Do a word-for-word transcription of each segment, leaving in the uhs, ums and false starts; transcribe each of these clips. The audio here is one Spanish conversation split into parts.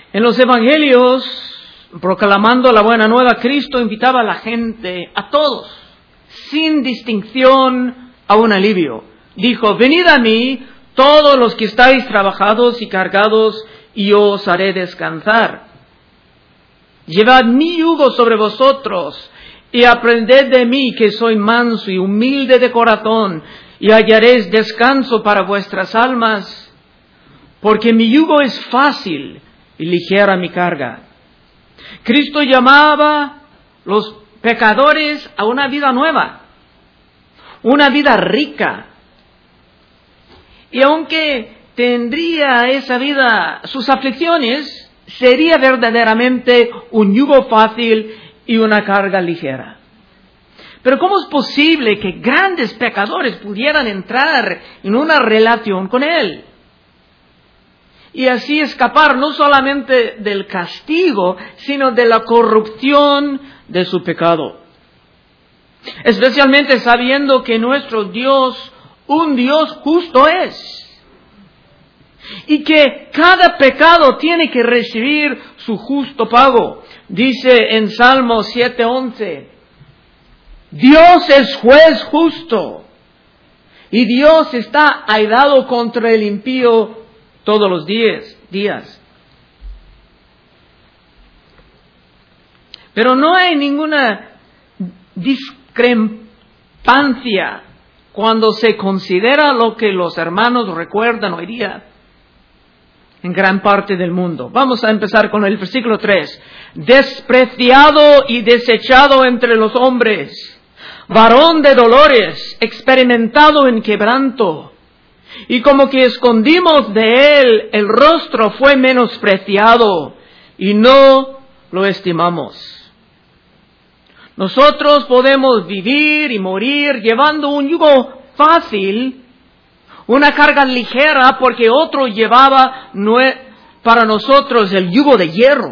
En los evangelios, proclamando la buena nueva, Cristo invitaba a la gente, a todos, sin distinción, a un alivio. Dijo: venid a mí, todos los que estáis trabajados y cargados, y yo os haré descansar. Llevad mi yugo sobre vosotros, y aprended de mí, que soy manso y humilde de corazón, y hallaréis descanso para vuestras almas, porque mi yugo es fácil y ligera mi carga. Cristo llamaba a los pecadores a una vida nueva, una vida rica. Y aunque tendría esa vida sus aflicciones, sería verdaderamente un yugo fácil y una carga ligera. Pero ¿cómo es posible que grandes pecadores pudieran entrar en una relación con Él? Y así escapar no solamente del castigo, sino de la corrupción de su pecado. Especialmente sabiendo que nuestro Dios, un Dios justo es. Y que cada pecado tiene que recibir su justo pago. Dice en Salmo siete once, Dios es juez justo, y Dios está airado contra el impío todos los días, días. Pero no hay ninguna discrepancia cuando se considera lo que los hermanos recuerdan hoy día en gran parte del mundo. Vamos a empezar con el versículo tres. Despreciado y desechado entre los hombres, varón de dolores, experimentado en quebranto. Y como que escondimos de él el rostro, fue menospreciado y no lo estimamos. Nosotros podemos vivir y morir llevando un yugo fácil, una carga ligera, porque otro llevaba para nosotros el yugo de hierro.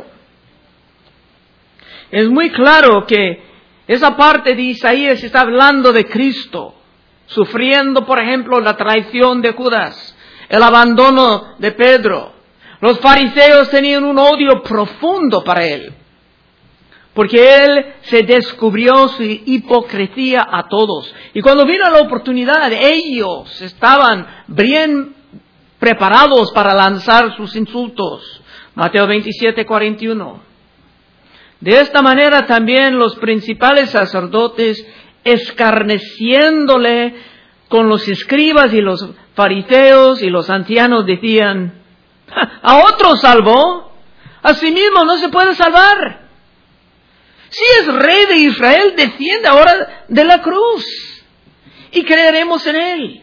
Es muy claro que esa parte de Isaías está hablando de Cristo, sufriendo, por ejemplo, la traición de Judas, el abandono de Pedro. Los fariseos tenían un odio profundo para él, porque él se descubrió su hipocresía a todos. Y cuando vino la oportunidad, ellos estaban bien preparados para lanzar sus insultos. Mateo veintisiete cuarenta y uno. De esta manera también los principales sacerdotes, escarneciéndole con los escribas y los fariseos y los ancianos, decían: a otro salvó, a sí mismo no se puede salvar. Si es rey de Israel, desciende ahora de la cruz y creeremos en él.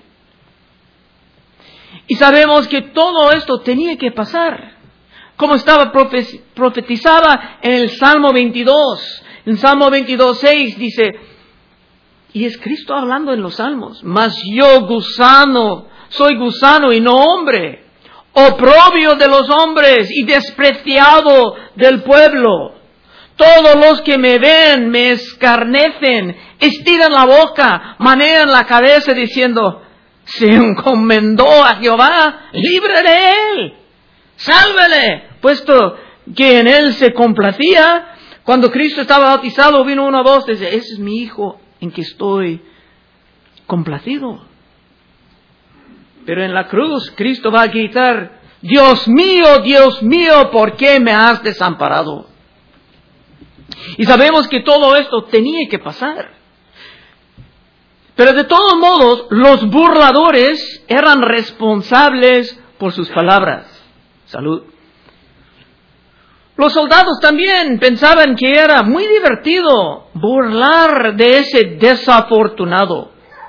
Y sabemos que todo esto tenía que pasar, como estaba profetizada en el Salmo veintidós. En Salmo veintidós seis dice, y es Cristo hablando en los Salmos: mas yo gusano, soy gusano y no hombre, oprobio de los hombres y despreciado del pueblo. Todos los que me ven me escarnecen, estiran la boca, manean la cabeza diciendo: se encomendó a Jehová, libre de él, sálvele, puesto que en él se complacía. Cuando Cristo estaba bautizado, vino una voz y dice: ese es mi hijo en que estoy complacido. Pero en la cruz Cristo va a gritar: Dios mío, Dios mío, ¿por qué me has desamparado? Y sabemos que todo esto tenía que pasar. Pero de todos modos, los burladores eran responsables por sus palabras. Salud. Los soldados también pensaban que era muy divertido burlar de ese desafortunado.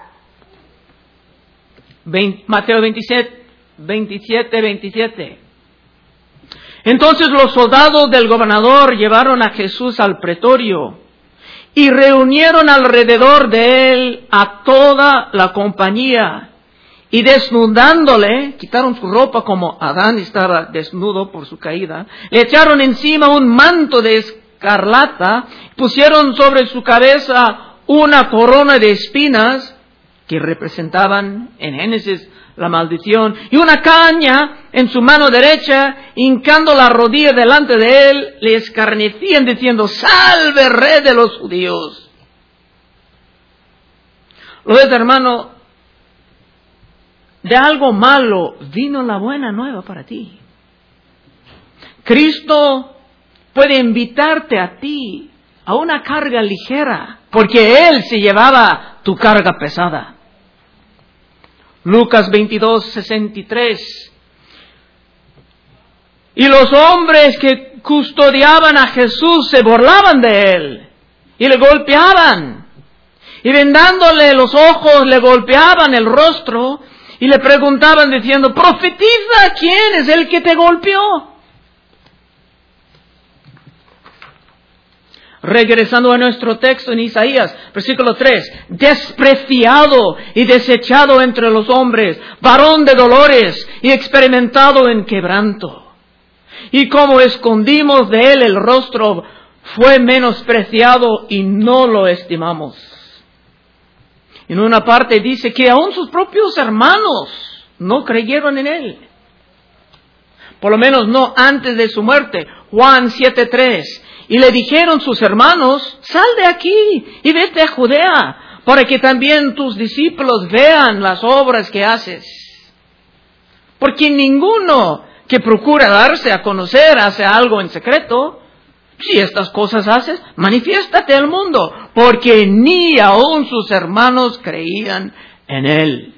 Mateo veintisiete, veintisiete, veintisiete. Entonces los soldados del gobernador llevaron a Jesús al pretorio y reunieron alrededor de él a toda la compañía, y desnudándole, quitaron su ropa como Adán estaba desnudo por su caída, le echaron encima un manto de escarlata, pusieron sobre su cabeza una corona de espinas que representaban en Génesis la maldición, y una caña en su mano derecha, hincando la rodilla delante de él, le escarnecían diciendo: ¡Salve, Rey de los judíos! Lo ves, hermano, de algo malo vino la buena nueva para ti. Cristo puede invitarte a ti a una carga ligera, porque Él se llevaba tu carga pesada. Lucas veintidós, sesenta y tres. Y los hombres que custodiaban a Jesús se burlaban de Él y le golpeaban. Y vendándole los ojos le golpeaban el rostro y le preguntaban diciendo: profetiza, ¿quién es el que te golpeó? Regresando a nuestro texto en Isaías, versículo tres. Despreciado y desechado entre los hombres, varón de dolores y experimentado en quebranto. Y como escondimos de él el rostro, fue menospreciado y no lo estimamos. En una parte dice que aún sus propios hermanos no creyeron en él. Por lo menos no antes de su muerte. Juan siete tres. Y le dijeron sus hermanos: sal de aquí y vete a Judea, para que también tus discípulos vean las obras que haces. Porque ninguno que procura darse a conocer hace algo en secreto. Si estas cosas haces, manifiéstate al mundo, porque ni aun sus hermanos creían en él.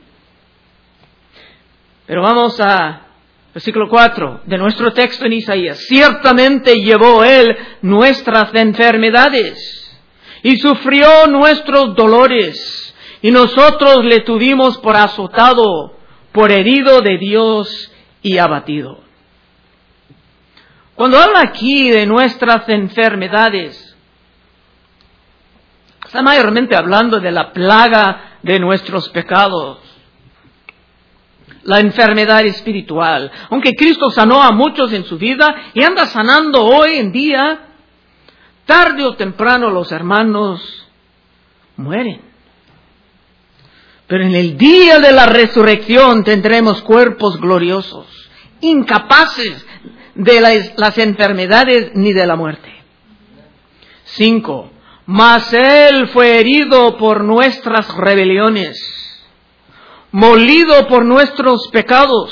Pero vamos a versículo cuatro de nuestro texto en Isaías. Ciertamente llevó él nuestras enfermedades y sufrió nuestros dolores, y nosotros le tuvimos por azotado, por herido de Dios y abatido. Cuando habla aquí de nuestras enfermedades, está mayormente hablando de la plaga de nuestros pecados. La enfermedad espiritual. Aunque Cristo sanó a muchos en su vida y anda sanando hoy en día, tarde o temprano los hermanos mueren. Pero en el día de la resurrección tendremos cuerpos gloriosos, incapaces de las, las enfermedades ni de la muerte. Cinco. Mas Él fue herido por nuestras rebeliones, molido por nuestros pecados.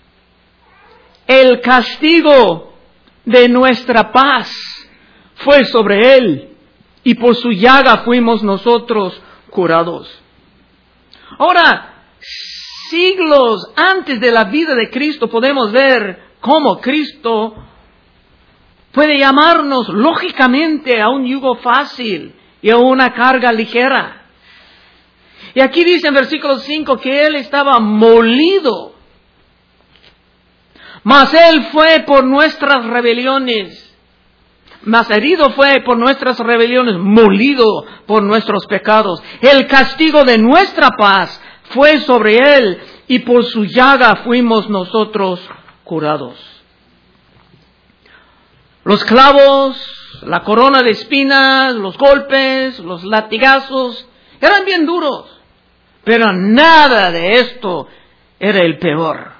El castigo de nuestra paz fue sobre Él, y por su llaga fuimos nosotros curados. Ahora, siglos antes de la vida de Cristo podemos ver cómo Cristo puede llamarnos lógicamente a un yugo fácil y a una carga ligera. Y aquí dice en versículo cinco que Él estaba molido. Mas Él fue por nuestras rebeliones. Mas herido fue por nuestras rebeliones, molido por nuestros pecados. El castigo de nuestra paz fue sobre Él, y por su llaga fuimos nosotros curados. Los clavos, la corona de espinas, los golpes, los latigazos, eran bien duros. Pero nada de esto era el peor.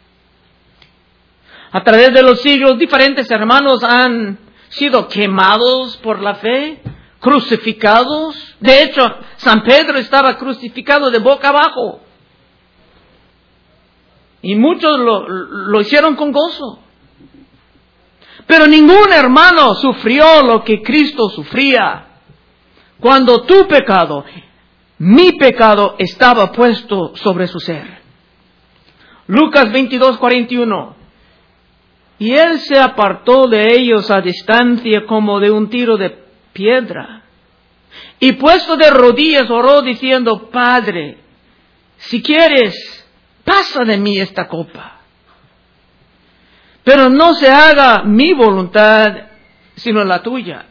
A través de los siglos, diferentes hermanos han sido quemados por la fe, crucificados. De hecho, San Pedro estaba crucificado de boca abajo. Y muchos lo, lo hicieron con gozo. Pero ningún hermano sufrió lo que Cristo sufría. Cuando tu pecado, mi pecado, estaba puesto sobre su ser. Lucas veintidós, cuarenta y uno. Y Él se apartó de ellos a distancia como de un tiro de piedra. Y puesto de rodillas oró diciendo: Padre, si quieres, pasa de mí esta copa. Pero no se haga mi voluntad, sino la tuya.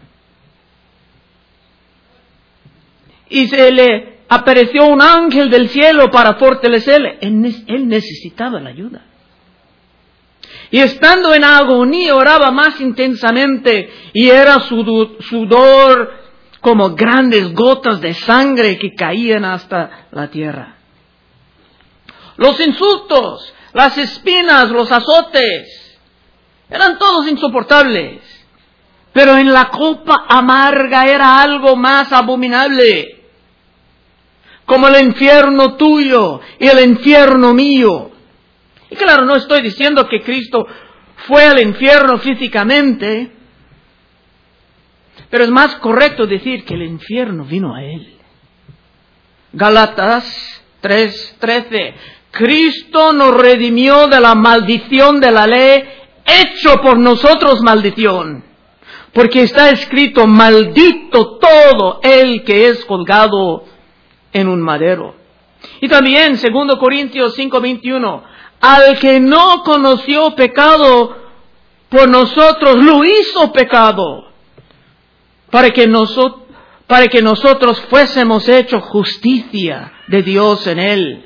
Y se le apareció un ángel del cielo para fortalecerle. Él, él necesitaba la ayuda. Y estando en agonía oraba más intensamente, y era su sudor como grandes gotas de sangre que caían hasta la tierra. los insultos, las espinas, los azotes. Eran todos insoportables. Pero en la copa amarga era algo más abominable. Como el infierno tuyo y el infierno mío. Y claro, no estoy diciendo que Cristo fue al infierno físicamente, pero es más correcto decir que el infierno vino a Él. Gálatas tres trece. Cristo nos redimió de la maldición de la ley, hecho por nosotros maldición. Porque está escrito, maldito todo el que es colgado en un madero. Y también, segundo Corintios cinco veintiuno, al que no conoció pecado, por nosotros lo hizo pecado, para que nosotros, para que nosotros fuésemos hechos justicia de Dios en él.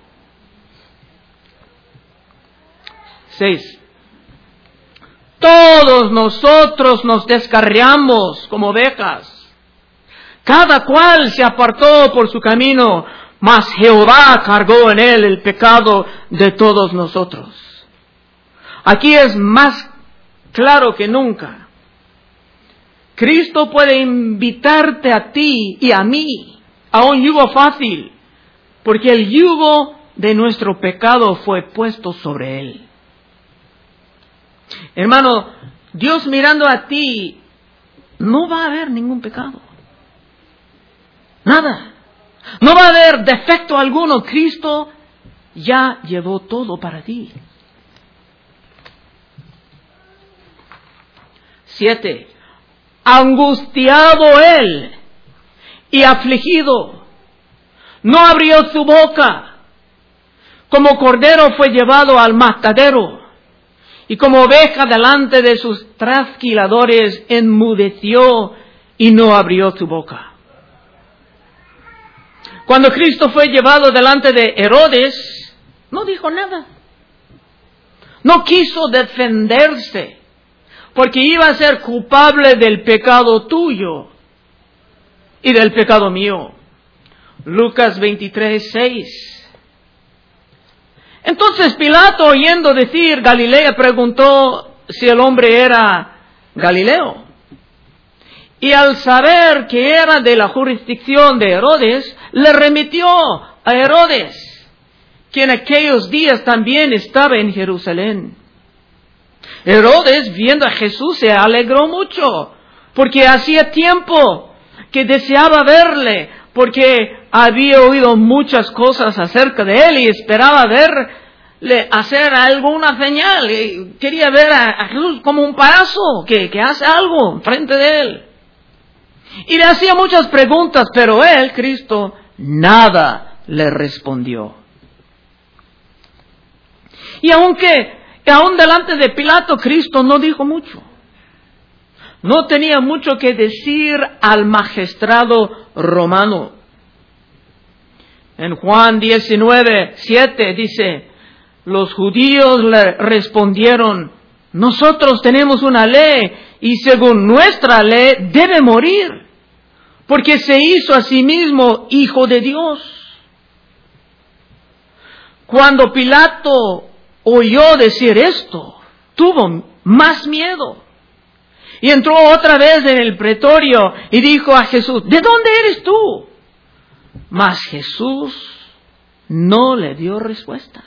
Seis. Todos nosotros nos descarriamos como ovejas. Cada cual se apartó por su camino, mas Jehová cargó en él el pecado de todos nosotros. Aquí es más claro que nunca. Cristo puede invitarte a ti y a mí a un yugo fácil, porque el yugo de nuestro pecado fue puesto sobre él. Hermano, Dios mirando a ti, no va a haber ningún pecado. Nada. No va a haber defecto alguno. Cristo ya llevó todo para ti. Siete. Angustiado él y afligido, no abrió su boca. Como cordero fue llevado al matadero, y como oveja delante de sus trasquiladores enmudeció y no abrió su boca. Cuando Cristo fue llevado delante de Herodes, no dijo nada. No quiso defenderse, porque iba a ser culpable del pecado tuyo y del pecado mío. Lucas veintitrés seis. Entonces Pilato, oyendo decir Galilea, preguntó si el hombre era Galileo. Y al saber que era de la jurisdicción de Herodes, le remitió a Herodes, que en aquellos días también estaba en Jerusalén. Herodes, viendo a Jesús, se alegró mucho, porque hacía tiempo que deseaba verle, porque había oído muchas cosas acerca de él y esperaba verle hacer alguna señal. Y quería ver a, a Jesús como un payaso que, que hace algo enfrente de él. Y le hacía muchas preguntas, pero él, Cristo, nada le respondió. Y aunque, aún delante de Pilato, Cristo no dijo mucho. No tenía mucho que decir al magistrado romano. En Juan diecinueve siete dice, los judíos le respondieron, nosotros tenemos una ley y según nuestra ley debe morir, porque se hizo a sí mismo hijo de Dios. Cuando Pilato oyó decir esto, tuvo más miedo. Y entró otra vez en el pretorio y dijo a Jesús, ¿de dónde eres tú? Mas Jesús no le dio respuesta.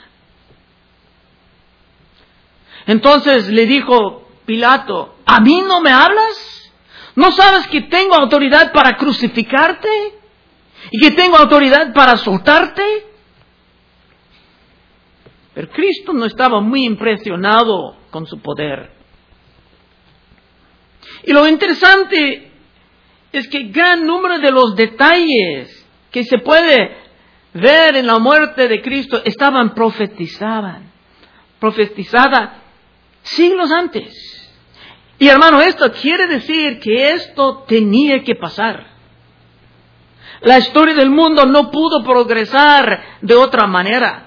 Entonces le dijo Pilato, ¿a mí no me hablas? ¿No sabes que tengo autoridad para crucificarte? ¿Y que tengo autoridad para soltarte? Pero Cristo no estaba muy impresionado con su poder. Y lo interesante es que gran número de los detalles que se puede ver en la muerte de Cristo estaban profetizadas, profetizadas siglos antes. Y hermano, esto quiere decir que esto tenía que pasar. La historia del mundo no pudo progresar de otra manera.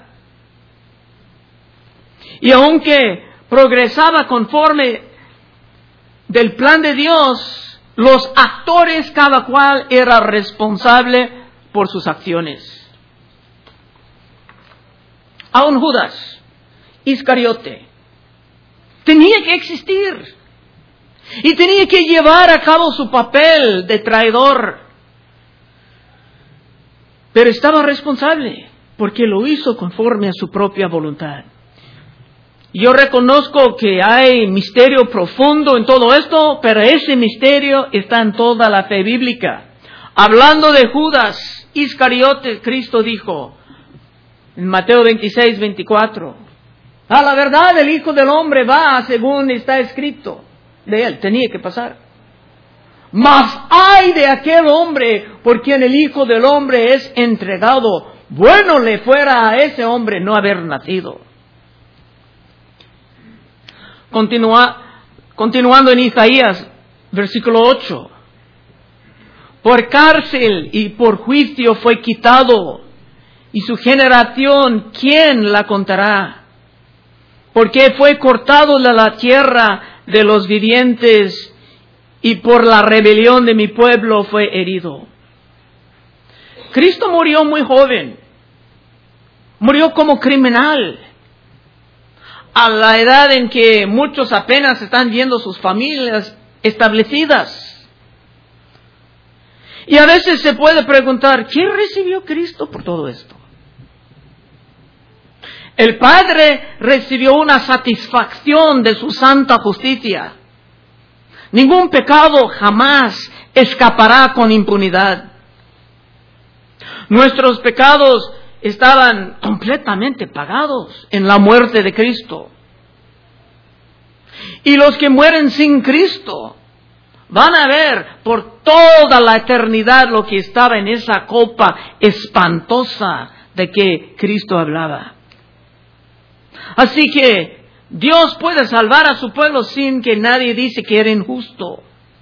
Y aunque progresaba conforme del plan de Dios, los actores, cada cual era responsable por sus acciones. a un Judas Iscariote. Tenía que existir. Y tenía que llevar a cabo su papel de traidor. Pero estaba responsable porque lo hizo conforme a su propia voluntad. Yo reconozco que hay misterio profundo en todo esto, pero ese misterio está en toda la fe bíblica. Hablando de Judas Iscariote, Cristo dijo en Mateo veintiséis, veinticuatro, a la verdad el Hijo del Hombre va según está escrito de él, tenía que pasar. Mas ay de aquel hombre por quien el Hijo del Hombre es entregado. Bueno le fuera a ese hombre no haber nacido. Continúa, continuando en Isaías, versículo ocho. Por cárcel y por juicio fue quitado, y su generación, ¿quién la contará? Porque fue cortado de la tierra de los vivientes, y por la rebelión de mi pueblo fue herido. Cristo murió muy joven, murió como criminal, a la edad en que muchos apenas están viendo sus familias establecidas. Y a veces se puede preguntar, ¿quién recibió Cristo por todo esto? El Padre recibió una satisfacción de su santa justicia. Ningún pecado jamás escapará con impunidad. Nuestros pecados estaban completamente pagados en la muerte de Cristo. Y los que mueren sin Cristo van a ver por toda la eternidad lo que estaba en esa copa espantosa de que Cristo hablaba. Así que Dios puede salvar a su pueblo sin que nadie dice que era injusto.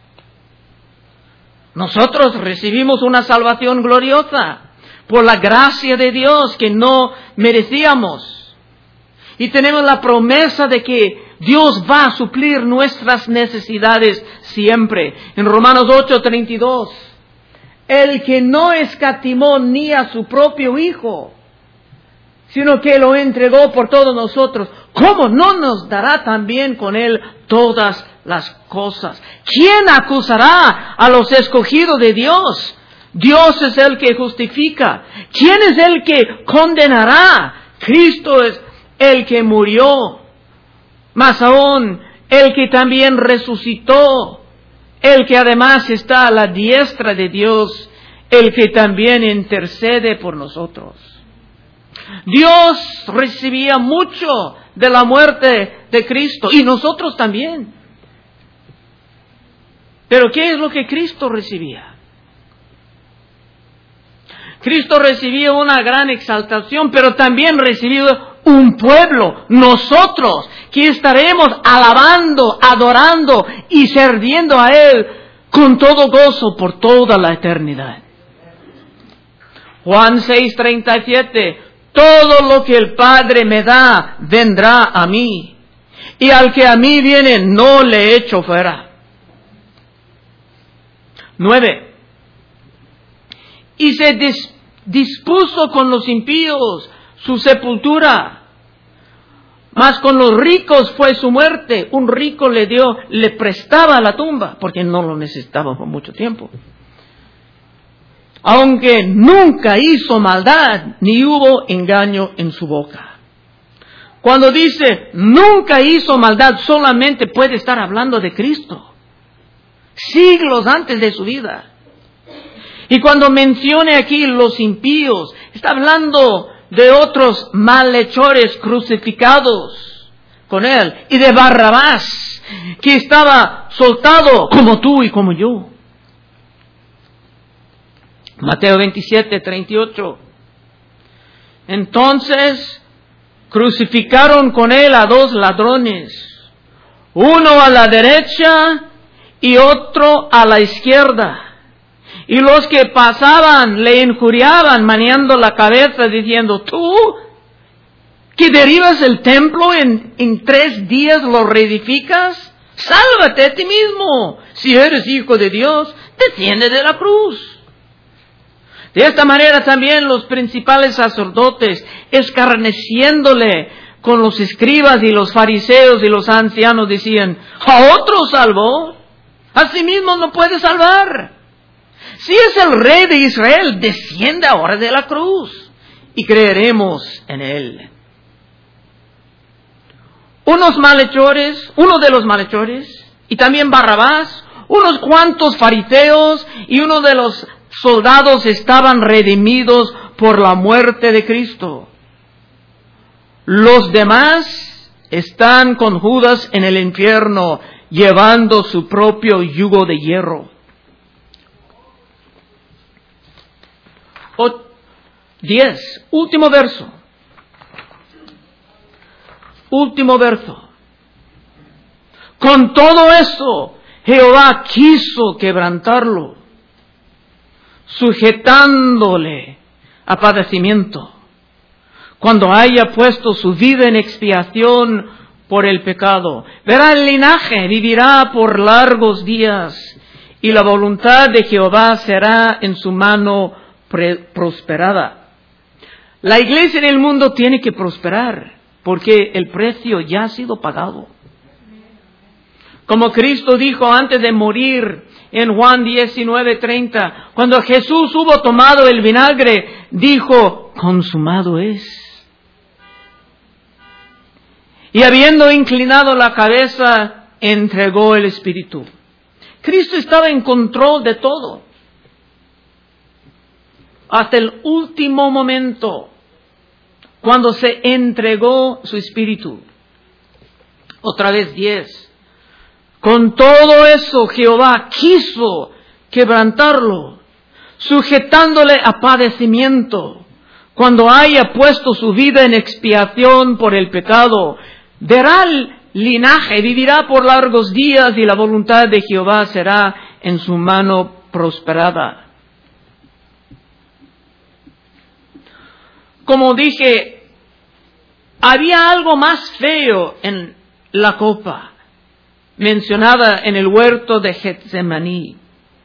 Nosotros recibimos una salvación gloriosa por la gracia de Dios que no merecíamos. Y tenemos la promesa de que Dios va a suplir nuestras necesidades siempre. En Romanos ocho, treinta y dos, el que no escatimó ni a su propio Hijo, sino que lo entregó por todos nosotros, ¿cómo no nos dará también con Él todas las cosas? ¿Quién acusará a los escogidos de Dios? Dios es el que justifica. ¿Quién es el que condenará? Cristo es el que murió, más aún el que también resucitó, el que además está a la diestra de Dios, el que también intercede por nosotros. Dios recibía mucho de la muerte de Cristo y nosotros también. Pero ¿qué es lo que Cristo recibía? Cristo recibía una gran exaltación, pero también recibió un pueblo, nosotros, que estaremos alabando, adorando y sirviendo a Él con todo gozo por toda la eternidad. Juan seis, treinta y siete, todo lo que el Padre me da, vendrá a mí, y al que a mí viene, no le echo fuera. Nueve. Y se dis- dispuso con los impíos su sepultura, mas con los ricos fue su muerte. Un rico le dio, le prestaba la tumba, porque no lo necesitaba por mucho tiempo. Aunque nunca hizo maldad, ni hubo engaño en su boca. Cuando dice nunca hizo maldad, solamente puede estar hablando de Cristo, siglos antes de su vida. Y cuando mencione aquí los impíos, está hablando de otros malhechores crucificados con Él, y de Barrabás, que estaba soltado como tú y como yo. Mateo veintisiete, treinta y ocho. Entonces crucificaron con Él a dos ladrones, uno a la derecha y otro a la izquierda. Y los que pasaban le injuriaban, meneando la cabeza, diciendo, tú, que derribas el templo en, en tres días lo reedificas, sálvate a ti mismo. Si eres hijo de Dios, desciende de la cruz. De esta manera también los principales sacerdotes, escarneciéndole con los escribas y los fariseos y los ancianos, decían: a otro salvó, a sí mismo no puede salvar. Si es el Rey de Israel, desciende ahora de la cruz y creeremos en él. Unos malhechores, uno de los malhechores, y también Barrabás, unos cuantos fariseos y uno de los soldados estaban redimidos por la muerte de Cristo. Los demás están con Judas en el infierno, llevando su propio yugo de hierro. O, diez, último verso. Último verso. Con todo eso, Jehová quiso quebrantarlo, sujetándole a padecimiento, cuando haya puesto su vida en expiación por el pecado. Verá el linaje, vivirá por largos días, y la voluntad de Jehová será en su mano prosperada. La iglesia en el mundo tiene que prosperar, porque el precio ya ha sido pagado. Como Cristo dijo antes de morir en Juan diecinueve treinta, cuando Jesús hubo tomado el vinagre, dijo: consumado es. Y habiendo inclinado la cabeza, entregó el Espíritu. Cristo estaba en control de todo, hasta el último momento, cuando se entregó su Espíritu. Otra vez diez. Con todo eso Jehová quiso quebrantarlo, sujetándole a padecimiento, cuando haya puesto su vida en expiación por el pecado. Verá el linaje, vivirá por largos días, y la voluntad de Jehová será en su mano prosperada. Como dije, había algo más feo en la copa mencionada en el huerto de Getsemaní.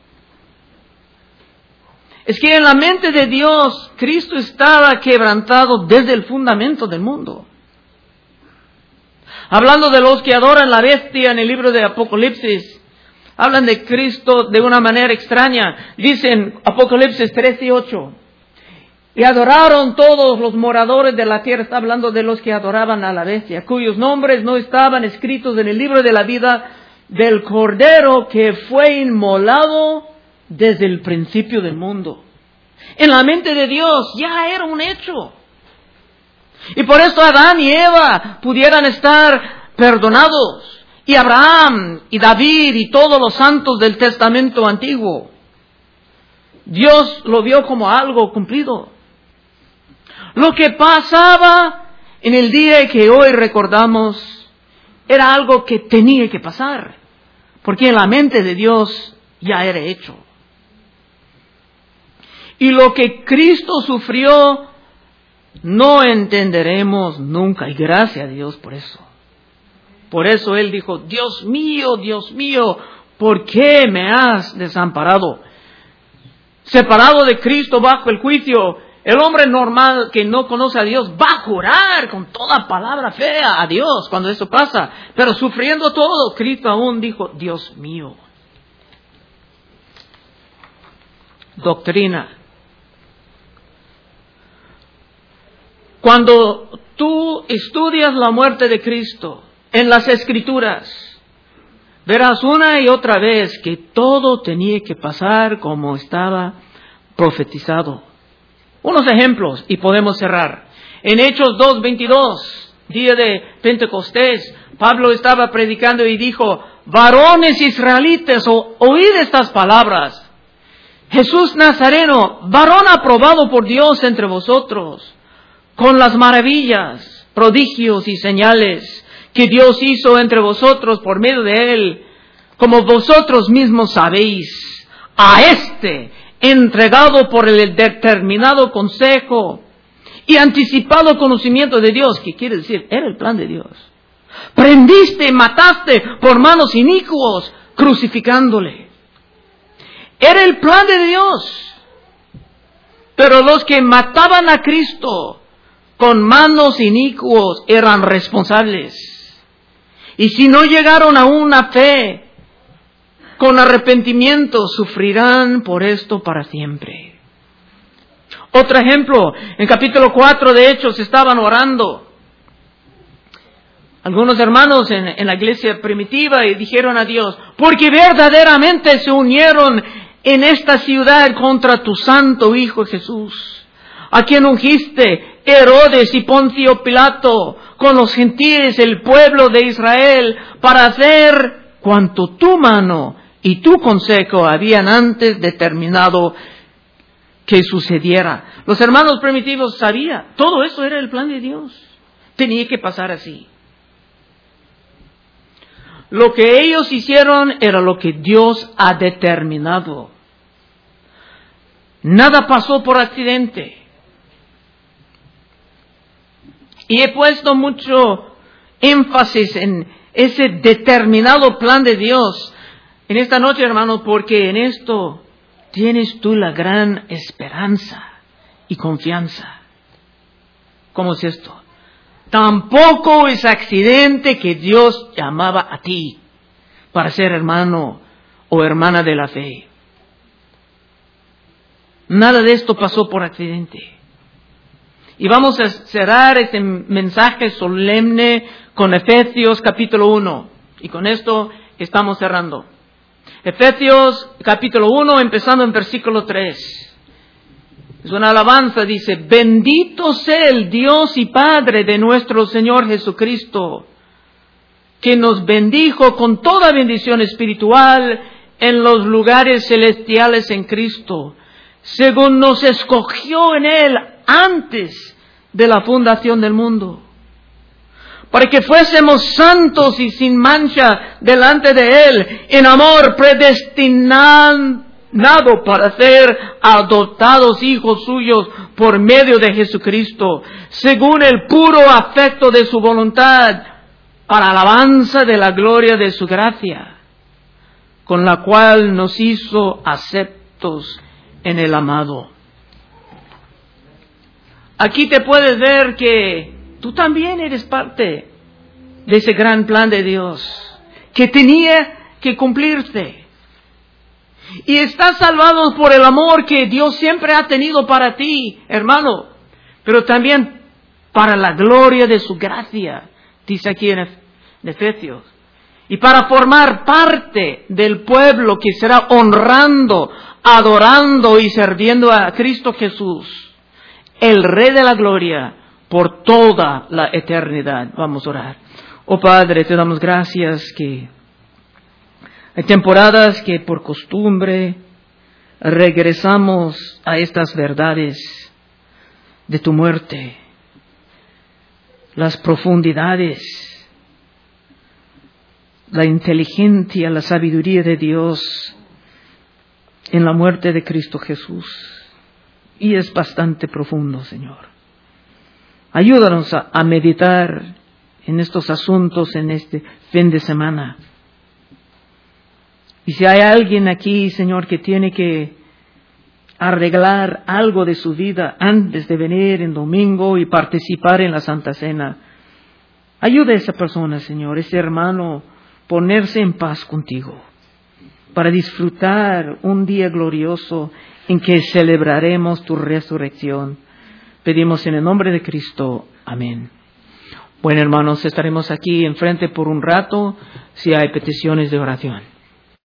Es que en la mente de Dios, Cristo estaba quebrantado desde el fundamento del mundo. Hablando de los que adoran la bestia en el libro de Apocalipsis, hablan de Cristo de una manera extraña. Dicen Apocalipsis trece y ocho. Y adoraron todos los moradores de la tierra, está hablando de los que adoraban a la bestia, cuyos nombres no estaban escritos en el libro de la vida del Cordero que fue inmolado desde el principio del mundo. En la mente de Dios ya era un hecho. Y por eso Adán y Eva pudieran estar perdonados, y Abraham y David y todos los santos del Testamento Antiguo. Dios lo vio como algo cumplido. Lo que pasaba en el día que hoy recordamos era algo que tenía que pasar, porque en la mente de Dios ya era hecho. Y lo que Cristo sufrió no entenderemos nunca, y gracias a Dios por eso. Por eso Él dijo: Dios mío, Dios mío, ¿por qué me has desamparado? Separado de Cristo bajo el juicio, el hombre normal que no conoce a Dios va a jurar con toda palabra fea a Dios cuando eso pasa. Pero sufriendo todo, Cristo aún dijo: Dios mío. Doctrina. Cuando tú estudias la muerte de Cristo en las Escrituras, verás una y otra vez que todo tenía que pasar como estaba profetizado. Unos ejemplos y podemos cerrar. En Hechos dos veintidós, día de Pentecostés, Pablo estaba predicando y dijo: varones israelitas, o, oíd estas palabras. Jesús Nazareno, varón aprobado por Dios entre vosotros, con las maravillas, prodigios y señales que Dios hizo entre vosotros por medio de él, como vosotros mismos sabéis, a este entregado por el determinado consejo y anticipado conocimiento de Dios, que quiere decir, era el plan de Dios. Prendiste, mataste por manos inicuos, crucificándole. Era el plan de Dios. Pero los que mataban a Cristo con manos inicuos eran responsables. Y si no llegaron a una fe con arrepentimiento, sufrirán por esto para siempre. Otro ejemplo, en capítulo cuatro de Hechos estaban orando algunos hermanos en, en la iglesia primitiva y dijeron a Dios, porque verdaderamente se unieron en esta ciudad contra tu santo Hijo Jesús, a quien ungiste Herodes y Poncio Pilato con los gentiles, el pueblo de Israel, para hacer cuanto tu mano y tu consejo habían antes determinado que sucediera. Los hermanos primitivos sabían, todo eso era el plan de Dios. Tenía que pasar así. Lo que ellos hicieron era lo que Dios ha determinado. Nada pasó por accidente. Y he puesto mucho énfasis en ese determinado plan de Dios en esta noche, hermanos, porque en esto tienes tú la gran esperanza y confianza. ¿Cómo es esto? Tampoco es accidente que Dios llamaba a ti para ser hermano o hermana de la fe. Nada de esto pasó por accidente. Y vamos a cerrar este mensaje solemne con Efesios capítulo uno. Y con esto estamos cerrando. Efesios capítulo uno, empezando en versículo tres. Es una alabanza, dice, bendito sea el Dios y Padre de nuestro Señor Jesucristo, que nos bendijo con toda bendición espiritual en los lugares celestiales en Cristo, según nos escogió en Él antes de la fundación del mundo, para que fuésemos santos y sin mancha delante de Él, en amor predestinado para ser adoptados hijos suyos por medio de Jesucristo, según el puro afecto de su voluntad, para alabanza de la gloria de su gracia, con la cual nos hizo aceptos en el amado. Aquí te puedes ver que tú también eres parte de ese gran plan de Dios, que tenía que cumplirse. Y estás salvado por el amor que Dios siempre ha tenido para ti, hermano, pero también para la gloria de su gracia, dice aquí en Efesios. Y para formar parte del pueblo que será honrando, adorando y sirviendo a Cristo Jesús, el Rey de la Gloria, por toda la eternidad. Vamos a orar. Oh Padre, te damos gracias que hay temporadas que por costumbre regresamos a estas verdades de tu muerte, las profundidades, la inteligencia, la sabiduría de Dios en la muerte de Cristo Jesús. Y es bastante profundo, Señor. Ayúdanos a, a meditar en estos asuntos en este fin de semana. Y si hay alguien aquí, Señor, que tiene que arreglar algo de su vida antes de venir en domingo y participar en la Santa Cena, ayuda a esa persona, Señor, ese hermano, ponerse en paz contigo, para disfrutar un día glorioso en que celebraremos tu resurrección. Pedimos en el nombre de Cristo. Amén. Bueno, hermanos, estaremos aquí enfrente por un rato si hay peticiones de oración.